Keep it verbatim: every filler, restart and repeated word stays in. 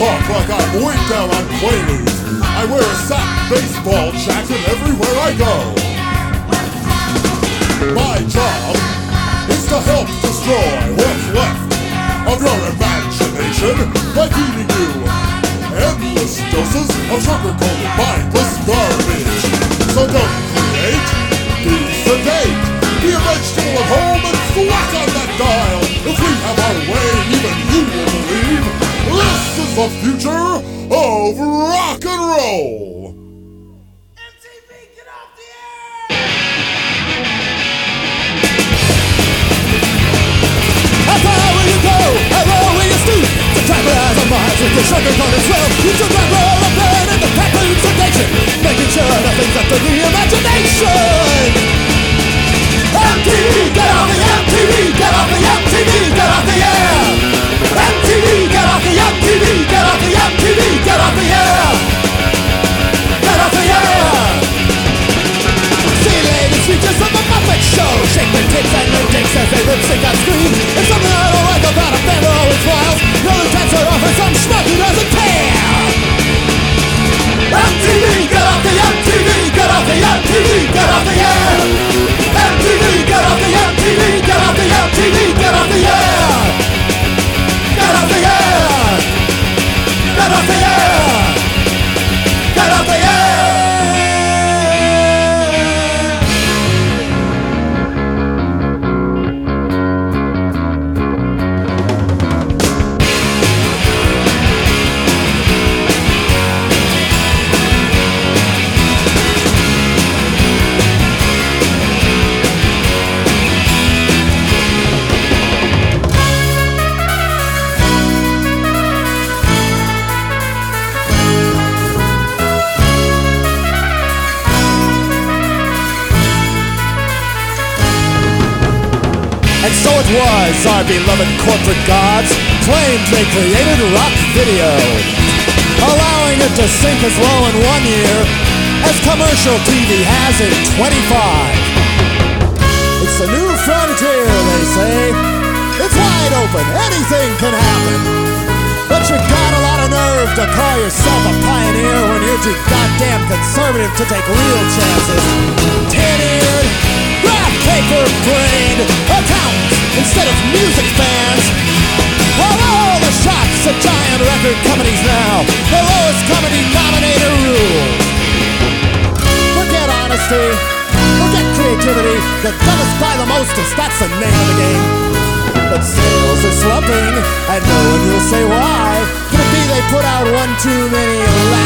talk like I'm way down on Quaaludes. I wear a satin baseball jacket everywhere I go. My job is to help destroy what's left of your imagination by feeding you endless doses of sugar-coated mindless garbage. So don't create, be sedate, be a vegetable at home and thwack on that dial. If we have our way, even you will believe this is the future of rock and roll. M T V, get off the air! How far will you go? How low will you stoop? To tranquilize our minds with your sugar-coated swell. You should grab all the pain and the peppermint sedation, making sure nothing's up to the imagination. M T V, get off the M T V, get off the M T V, get off the air. M T V, get off the M T V, get off the M T V, get off the air. Get off the air. See latest features of the Muppet Show. Shake their tits and their dicks as they lip sync on screen. It's something I don't like about a band that always smiles. No intents are off for some schmuck who doesn't care. M T V, get off the M T V, get off the M T V, get off the air. M T V, get off the M T V, get off the M T V, get off the air. Get off the air. Get off the air. Get off the air. And so it was, our beloved corporate gods claimed they created rock video, allowing it to sink as low in one year as commercial T V has in twenty-five. It's the new frontier, they say. It's wide open, anything can happen. But you got a lot of nerve to call yourself a pioneer when you're too goddamn conservative to take real chances. Tin-eared, graph paper-brained accountants instead of music fans. Well, all the shots at giant record companies now, the lowest common denominator rules. Forget honesty, forget creativity, the dumbest buy the mostest, that's the name of the game. But sales are slumping, and no one will say why. Could it be they put out one too many